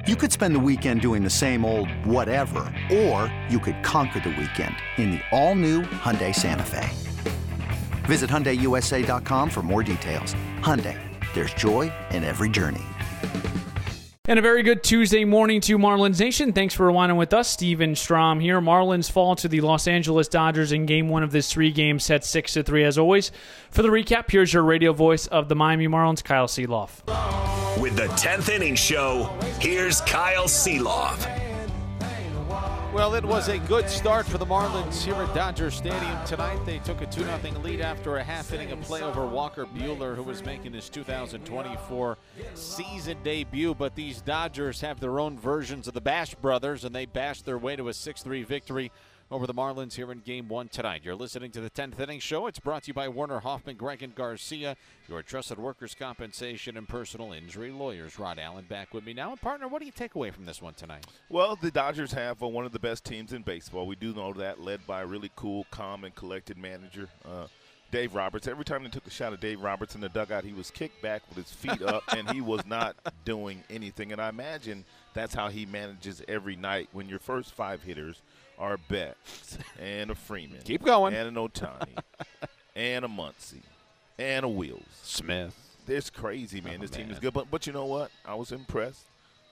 You could spend the weekend doing the same old whatever, or you could conquer the weekend in the all-new Hyundai Santa Fe. Visit HyundaiUSA.com for more details. Hyundai, there's joy in every journey. And a very good Tuesday morning to Marlins Nation. Thanks for rewinding with us. Steven Strom here. Marlins fall to the Los Angeles Dodgers in Game 1 of this three-game set, 6-3 as always. For the recap, here's your radio voice of the Miami Marlins, Kyle Seeloff. With the 10th Inning Show, here's Kyle Seeloff. Well, it was a good start for the Marlins here at Dodger Stadium tonight. They took a 2-0 lead after a half inning of play over Walker Buehler, who was making his 2024 season debut. But these Dodgers have their own versions of the Bash Brothers, and they bashed their way to a 6-3 victory over the Marlins here in Game 1 tonight. You're listening to the 10th Inning Show. It's brought to you by Werner Hoffman, Greg and Garcia, your trusted workers' compensation and personal injury lawyers. Rod Allen back with me now. And partner, what do you take away from this one tonight? Well, the Dodgers have one of the best teams in baseball. We do know that, led by a really cool, calm, and collected manager, Dave Roberts. Every time they took a shot at Dave Roberts in the dugout, he was kicked back with his feet up, and he was not doing anything. And I imagine that's how he manages every night when your first five hitters are a Betts and a Freeman. Keep going. And an Ohtani and a Muncy and a Wills. Smith. It's crazy, man. This team is good. But you know what? I was impressed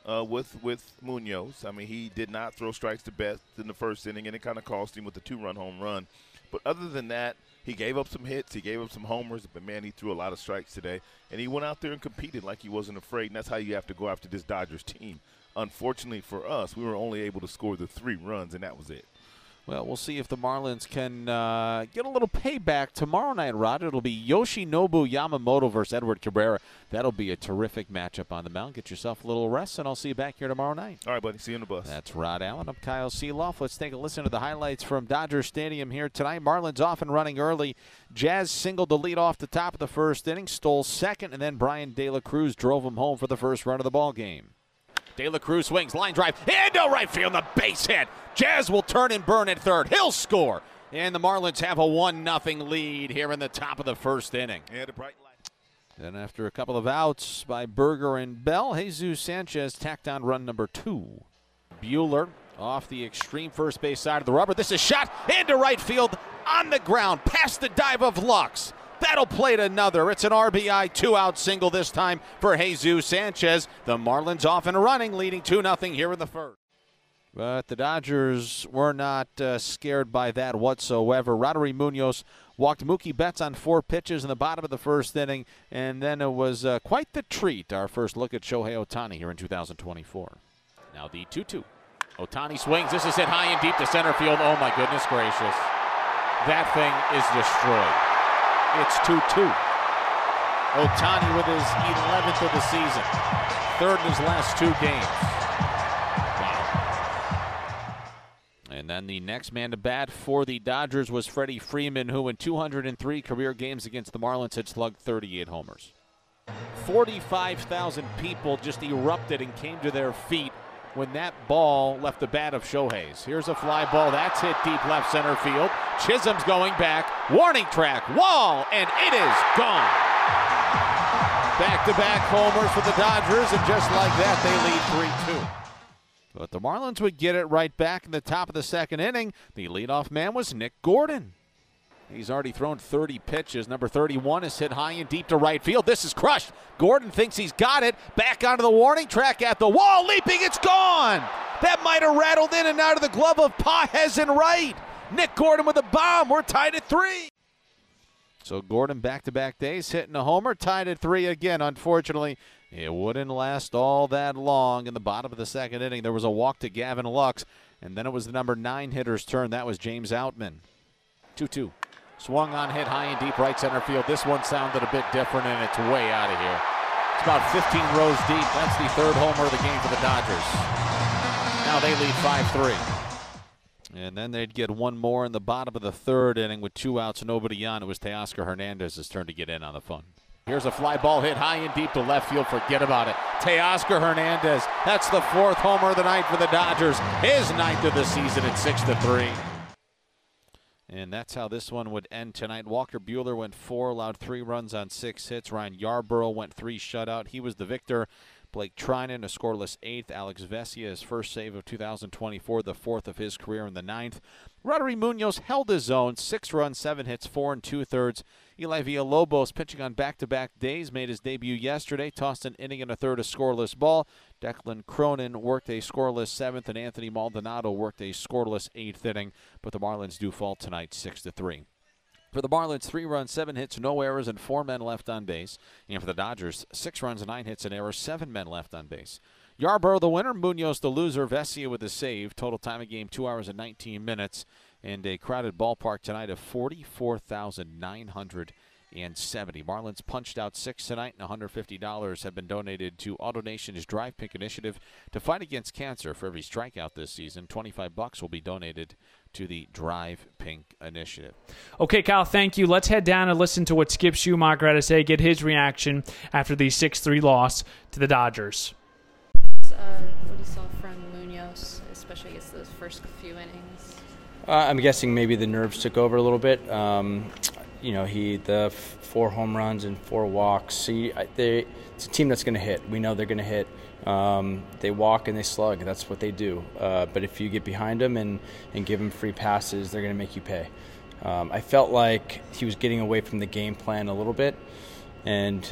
with Munoz. I mean, he did not throw strikes to Betts in the first inning, and it kind of cost him with the two-run home run. But other than that, he gave up some hits. He gave up some homers. But, man, he threw a lot of strikes today. And he went out there and competed like he wasn't afraid. And that's how you have to go after this Dodgers team. Unfortunately for us, we were only able to score the 3 runs, and that was it. Well, we'll see if the Marlins can get a little payback tomorrow night, Rod. It'll be Yoshinobu Yamamoto versus Edward Cabrera. That'll be a terrific matchup on the mound. Get yourself a little rest, and I'll see you back here tomorrow night. All right, buddy. See you in the bus. That's Rod Allen. I'm Kyle Seeloff. Let's take a listen to the highlights from Dodger Stadium here tonight. Marlins off and running early. Jazz singled the lead off the top of the first inning, stole second, and then Brian De La Cruz drove him home for the first run of the ball game. De La Cruz swings, line drive, into right field, the base hit. Jazz will turn and burn at third. He'll score. And the Marlins have a 1-0 lead here in the top of the first inning. Yeah, the bright light. Then after a couple of outs by Berger and Bell, Jesus Sanchez tacked on run number 2. Buehler off the extreme first base side of the rubber. This is shot into right field on the ground, past the dive of Lux. That'll play to another. It's an RBI 2-out single this time for Jesus Sanchez. The Marlins off and running, leading 2-0 here in the first. But the Dodgers were not scared by that whatsoever. Roddery Munoz walked Mookie Betts on 4 pitches in the bottom of the first inning, and then it was quite the treat. Our first look at Shohei Ohtani here in 2024. Now the 2-2. Ohtani swings. This is hit high and deep to center field. Oh, my goodness gracious. That thing is destroyed. It's 2-2. Ohtani with his 11th of the season. Third in his last 2 games. Wow. And then the next man to bat for the Dodgers was Freddie Freeman, who in 203 career games against the Marlins had slugged 38 homers. 45,000 people just erupted and came to their feet when that ball left the bat of Shohei's. Here's a fly ball. That's hit deep left center field. Chisholm's going back. Warning track. Wall. And it is gone. Back-to-back homers for the Dodgers. And just like that, they lead 3-2. But the Marlins would get it right back in the top of the second inning. The leadoff man was Nick Gordon. He's already thrown 30 pitches. Number 31 is hit high and deep to right field. This is crushed. Gordon thinks he's got it. Back onto the warning track at the wall. Leaping, it's gone. That might have rattled in and out of the glove of Pages in right. Nick Gordon with a bomb. We're tied at 3. So Gordon back-to-back days hitting a homer. Tied at 3 again. Unfortunately, it wouldn't last all that long. In the bottom of the second inning, there was a walk to Gavin Lux. And then it was the number 9 hitter's turn. That was James Outman. 2-2. Swung on, hit high and deep right center field. This one sounded a bit different, and it's way out of here. It's about 15 rows deep. That's the 3rd homer of the game for the Dodgers. Now they lead 5-3. And then they'd get one more in the bottom of the 3rd inning with 2 outs and nobody on. It was Teoscar Hernandez's turn to get in on the fun. Here's a fly ball hit high and deep to left field. Forget about it. Teoscar Hernandez. That's the 4th homer of the night for the Dodgers. His 9th of the season at 6-3. And that's how this one would end tonight. Walker Buehler went 4, allowed 3 runs on 6 hits. Ryan Yarborough went 3 shutout. He was the victor. Blake Trinan, a scoreless 8th. Alex Vesia, his first save of 2024, the 4th of his career in the 9th. Roddery Munoz held his own, 6 runs, 7 hits, 4 2/3. Eli Villalobos, pitching on back-to-back days, made his debut yesterday, tossed an inning and a third, a scoreless ball. Declan Cronin worked a scoreless 7th, and Anthony Maldonado worked a scoreless 8th inning, but the Marlins do fall tonight 6-3. For the Marlins, 3 runs, 7 hits, no errors, and 4 men left on base. And for the Dodgers, 6 runs, 9 hits, and errors, 7 men left on base. Yarborough the winner, Munoz the loser, Vesia with the save. Total time of game 2 hours and 19 minutes, and a crowded ballpark tonight of 44,970. Marlins punched out 6 tonight, and $150 have been donated to AutoNation's Drive Pink initiative to fight against cancer. For every strikeout this season, $25 will be donated to the Drive Pink initiative. Okay, Kyle, thank you. Let's head down and listen to what Skip Schumacher had to say, get his reaction after the 6-3 loss to the Dodgers. What you saw from Munoz, especially against those first few innings? I'm guessing maybe the nerves took over a little bit. The 4 home runs and 4 walks. It's a team that's going to hit. We know they're going to hit. They walk and they slug. That's what they do. But if you get behind them and give them free passes, they're going to make you pay. I felt like he was getting away from the game plan a little bit, and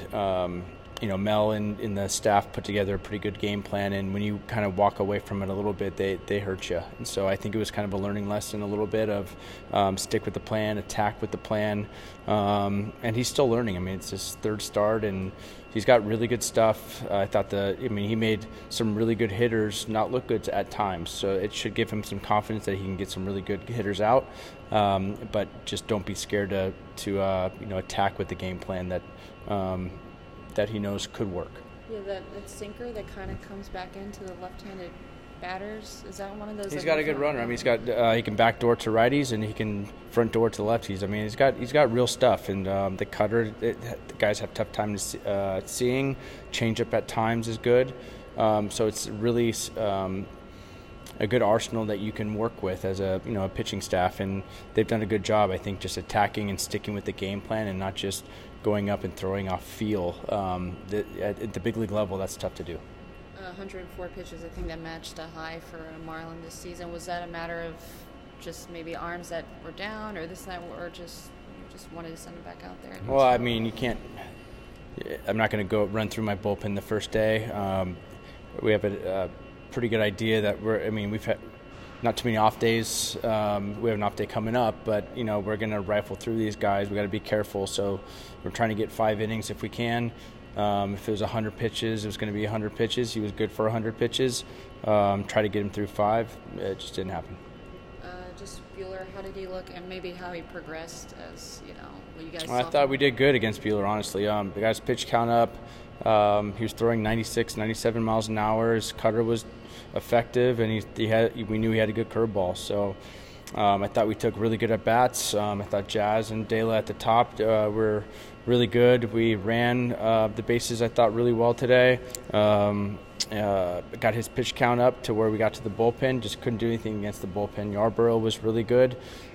Mel and the staff put together a pretty good game plan, and when you kind of walk away from it a little bit, they hurt you. And so I think it was kind of a learning lesson a little bit of stick with the plan, attack with the plan, and he's still learning. I mean, it's his 3rd start, and he's got really good stuff. I thought he made some really good hitters not look good at times, so it should give him some confidence that he can get some really good hitters out, but just don't be scared to attack with the game plan that he knows could work. Yeah, that sinker that kind of comes back into the left-handed batters, is that one of those? He's got a good runner. I mean, he can backdoor to righties and he can front door to lefties. I mean, he's got real stuff. And the cutter, the guys have tough time seeing. Changeup at times is good. So it's really a good arsenal that you can work with as a pitching staff, and they've done a good job, I think, just attacking and sticking with the game plan and not just going up and throwing off feel. At the big league level, that's tough to do. 104 pitches, I think that matched a high for a Marlin this season. Was that a matter of just maybe arms that were down, or this, that, or just wanted to send him back out there? Well, I mean, you can't. I'm not going to go run through my bullpen the first day. We have a pretty good idea that we've had not too many off days. We have an off day coming up, but we're going to rifle through these guys. We got to be careful. So we're trying to get 5 innings if we can. If it was 100 pitches, it was going to be 100 pitches. He was good for 100 pitches. Try to get him through 5. It just didn't happen. Just Buehler, how did he look, and maybe how he progressed as what you guys saw? I thought we did good against Buehler, honestly. The guy's pitch count up. He was throwing 96, 97 miles an hour. His cutter was effective, and we knew he had a good curveball. So I thought we took really good at bats. I thought Jazz and De La at the top were really good. We ran the bases, I thought, really well today. Got his pitch count up to where we got to the bullpen. Just couldn't do anything against the bullpen. Yarborough was really good,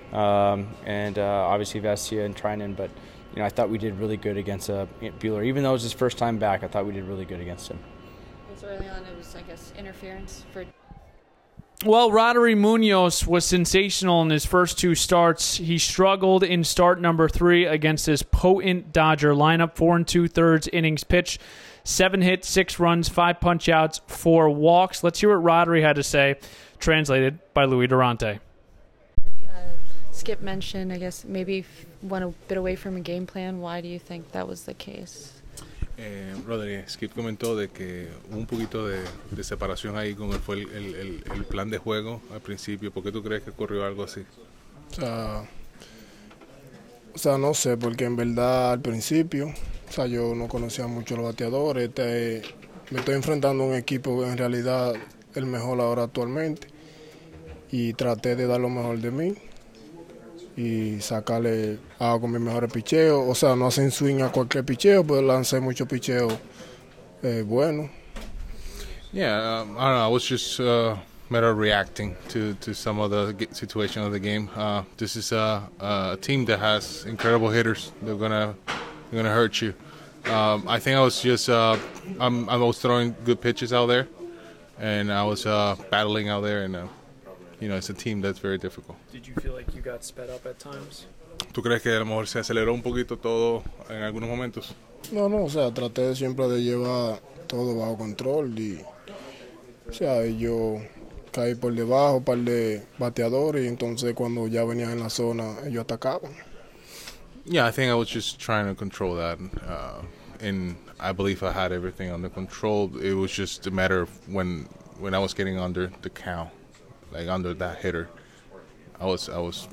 and obviously Vesia and Trinan. But I thought we did really good against Buehler. Even though it was his first time back, I thought we did really good against him. Early on, it was, I guess, interference for. Well, Roddery Munoz was sensational in his first 2 starts. He struggled in start number 3 against this potent Dodger lineup. 4 2/3 innings pitched, 7 hits, 6 runs, 5 punch-outs, 4 walks. Let's hear what Roddery had to say, translated by Louis Durante. Skip mentioned, I guess, maybe went a bit away from a game plan. Why do you think that was the case? Rodri, Skip comentó de que hubo un poquito de separación ahí con el plan de juego al principio. ¿Por qué tú crees que ocurrió algo así? O sea, no sé, porque en verdad al principio, yo no conocía mucho los bateadores. Me estoy enfrentando a un equipo que en realidad el mejor ahora actualmente, y traté de dar lo mejor de mí y sacarle con mis mejores picheos. O sea, no hacen swing a cualquier picheo, pero lancé muchos picheos buenos. Yeah, I don't know. I was just matter of reacting to some of the situation of the game. This is a team that has incredible hitters. They're gonna hurt you. I think I was just I was throwing good pitches out there, and I was battling out there, and it's a team that's very difficult. Did you feel like you got sped up at times? ¿Tú crees que a lo mejor se aceleró un poquito todo en algunos momentos? No, o sea, traté siempre de llevar todo bajo control y, o sea, yo caí por debajo, un par de bateadores, y entonces cuando ya venían en la zona, ellos atacaban. Yeah, I think I was just trying to control that, and I believe I had everything under control. It was just a matter of when I was getting under the count, like under that hitter, I was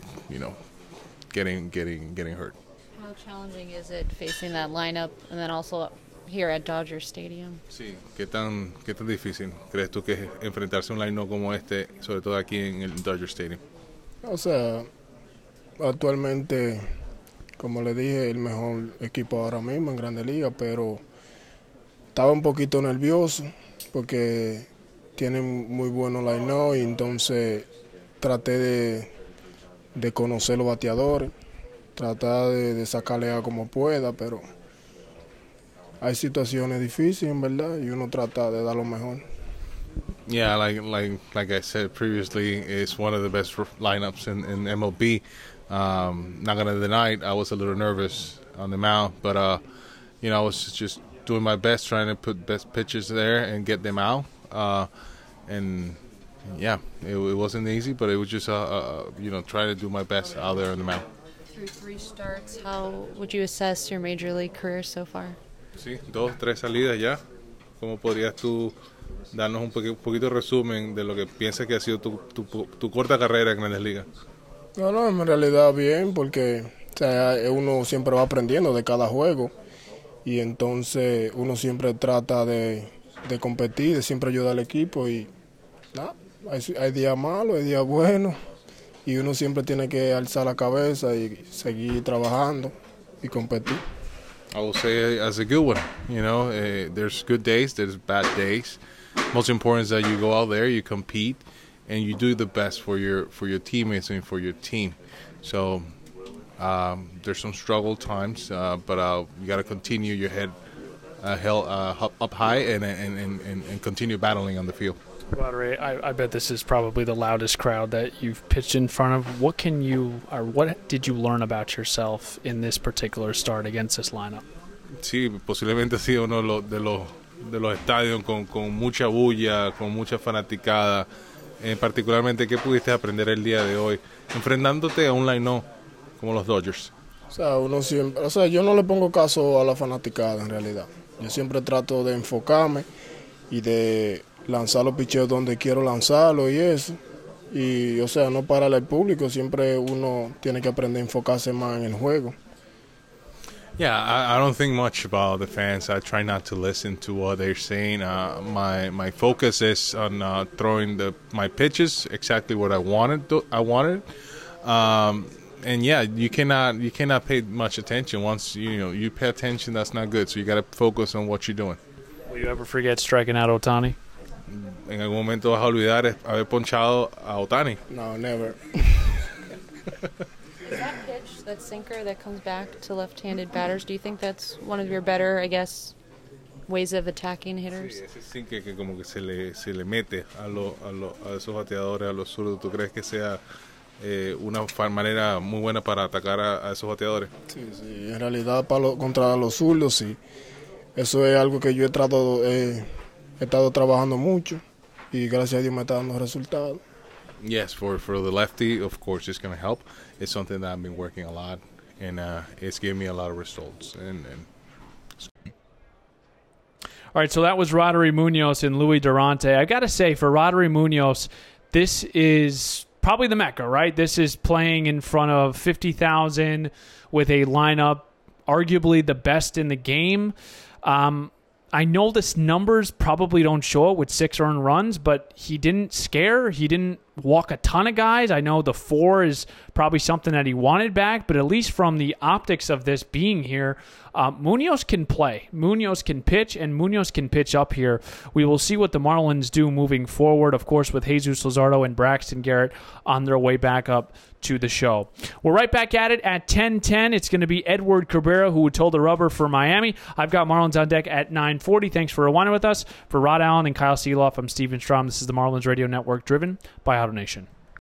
getting hurt. How challenging is it facing that lineup and then also here at Dodger Stadium? Sí, ¿qué tan difícil crees tú que es enfrentarse a un line-up como este, sobre todo aquí en el Dodger Stadium? O sea, actualmente, como le dije, el mejor equipo ahora mismo en Grandes Ligas, pero estaba un poquito nervioso porque tienen muy buenos line-up y entonces traté de conocer los bateadores, tratar de sacarle a como pueda, pero hay situaciones difíciles, en verdad, y uno trata de dar lo mejor. Yeah, like I said previously, it's one of the best lineups in MLB. Not gonna deny it, I was a little nervous on the mound, but I was just doing my best, trying to put best pitches there and get them out. And yeah, it wasn't easy, but it was just trying to do my best out there on the mound. Through 3 starts, how would you assess your major league career so far? Sí, 2, 3 salidas ya. ¿Cómo podrías tú darnos un poquito de resumen de lo que piensas que ha sido tu corta carrera en Grandes Ligas? No, en realidad bien, porque o sea, uno siempre va aprendiendo de cada juego y entonces uno siempre trata de competir, de siempre ayudar al equipo y nada, hay días malos, hay días buenos y uno siempre tiene que alzar la cabeza y seguir trabajando y competir. I will say as a good one, there's good days, there's bad days. Most important is that you go out there, you compete, and you do the best for your teammates and for your team. So there's some struggle times, but you got to continue your head held up high and continue battling on the field. Rodri, I bet this is probably the loudest crowd that you've pitched in front of. What did you learn about yourself in this particular start against this lineup? Sí, posiblemente ha sido uno de los estadios con mucha bulla, con mucha fanaticada. Particularmente, ¿qué pudiste aprender el día de hoy enfrentándote a un line-up como los Dodgers? O sea, yo no le pongo caso a la fanaticada en realidad. Yo siempre trato de enfocarme y de lanzar los picheos donde quiero lanzarlo y eso. Y, o sea, no pararle al público. Siempre uno tiene que aprender a enfocarse más en el juego. Yeah, I don't think much about the fans. I try not to listen to what they're saying. My focus is on throwing my pitches exactly what I wanted. And yeah, you cannot pay much attention. Once you pay attention, that's not good. So you got to focus on what you're doing. Will you ever forget striking out Ohtani? ¿En algún momento vas a olvidar haber ponchado a Ohtani? No, never. Is that pitch, that sinker that comes back to left-handed batters, do you think that's one of your better, I guess, ways of attacking hitters? Sí, ese sinker que como que se le mete a esos bateadores, a los zurdos. ¿Tú crees que sea una manera muy buena para atacar a esos bateadores? Sí, en realidad contra los zurdos, sí. Eso es algo que yo he estado trabajando mucho y gracias a Dios me está dando resultados. Yes, for the lefty, of course, it's going to help. It's something that I've been working a lot, and it's giving me a lot of results. All right, so that was Rodri Munoz and Luis Durante. I got to say, for Rodri Munoz, this is probably the Mecca, right? This is playing in front of 50,000 with a lineup arguably the best in the game. I know this numbers probably don't show it with 6 earned runs, but he didn't scare. He didn't walk a ton of guys. I know the 4 is probably something that he wanted back, but at least from the optics of this being here, Munoz can play. Munoz can pitch, and Munoz can pitch up here. We will see what the Marlins do moving forward, of course, with Jesus Luzardo and Braxton Garrett on their way back up to the show. We're right back at it at 10:10. It's going to be Edward Cabrera who would toll the rubber for Miami. I've got Marlins on deck at 9:40. Thanks for rewinding with us. For Rod Allen and Kyle Seeloff, I'm Steven Strom. This is the Marlins Radio Network, driven by Auto Nation.